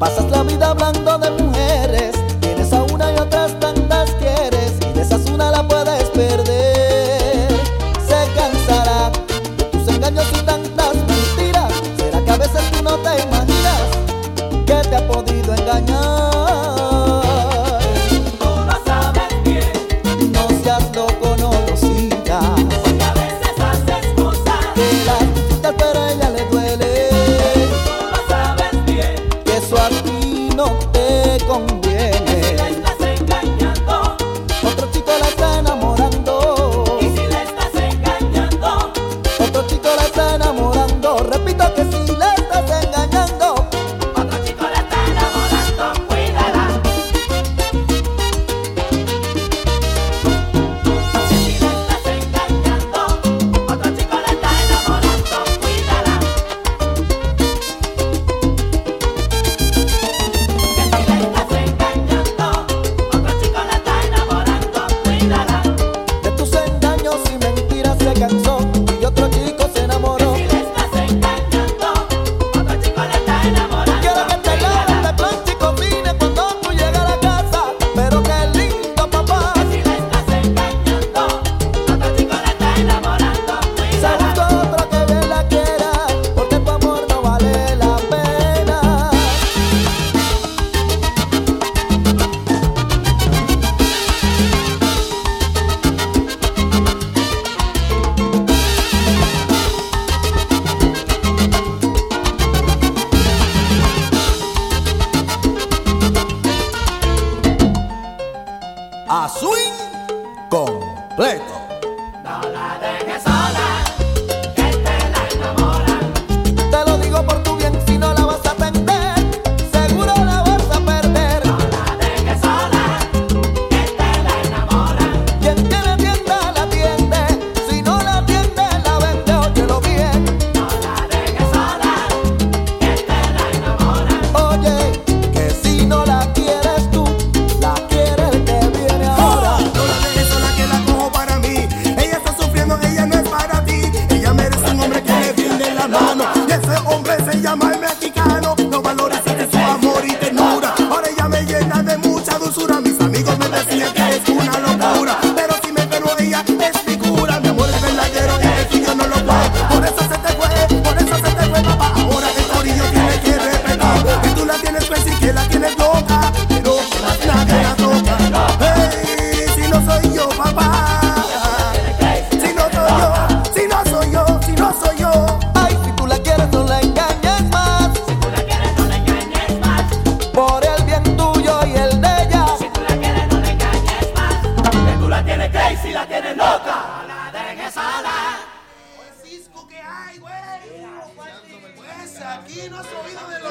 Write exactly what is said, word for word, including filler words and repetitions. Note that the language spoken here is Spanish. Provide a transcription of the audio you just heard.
Pasas la vida hablando de mujeres, tienes a una y otras tantas quieres, y de esas una la puedes perder. Se cansará de tus engaños y tantas mentiras. ¿Será que a veces tú no te imaginas que te ha podido engañar? Tú lo sabes bien, No seas loco, no lo sigas, porque a veces haces cosas que las disfrutas pero a ella le duele, tú lo sabes bien. que eso a ti no te Si conviene. la estás engañando, Otro chico la está enamorando, y si la estás engañando, otro chico la está enamorando. Repito que si la estás engañando, otro chico la está enamorando, cuídala. Si la estás engañando, otro chico la está enamorando, cuídala. Que si la estás engañando, otro chico la está enamorando, cuídala. de tus engaños y mentiras se cansó y otro chico se enamoró. Si la estás engañando, otro chico la está enamorando, Quiero que te laves, te planches y cocines cuando tú llegas a la casa, pero qué lindo papá. si la estás engañando, otro chico la está enamorando, Se cuídala. busca otro que bien la quiera, porque tu amor no vale la pena. A swing completo. No la dejes sola, que te la enamoran. Te lo digo por tu bien, si no la vas a atender, seguro la vas a perder. No la dejes sola, que te la enamoran. Quien tiene tienda la atiende, si no la atiende la vende, óyelo bien. No la dejes sola, que te la enamoran. Oye, que si no la quieres tú, la quiere el que viene ahora. No la dejes sola, que la cojo para mí. Ella está sufriendo, ella no es para ti. Ella merece un hombre que le brinde la mano. Y ese hombre se llama el mexicano. No valores su amor y ternura. Ahora ella me llena de mucha dulzura. Mis amigos me decían que es una locura, pero si me pero ella es mi cura. Mi amor es verdadero y el tuyo no lo fue. Por eso se te fue, por eso se te fue, papá. Ahora el corillo tiene que respetar que tú la tienes pues y que la tienes loca, pero nadie la toca. Hey, si no soy yo, papá. Si no soy yo, si no soy yo, si no soy yo. Ay, si tú la quieres no la engañes más, Si tú la quieres, no la engañes más. por el bien tuyo y el de ella. Si tú la quieres, no la engañes más. Que tú la tienes crazy, la tienes loca. No la dejes sola. Cisco que hay, güey. Pues aquí no has oído de los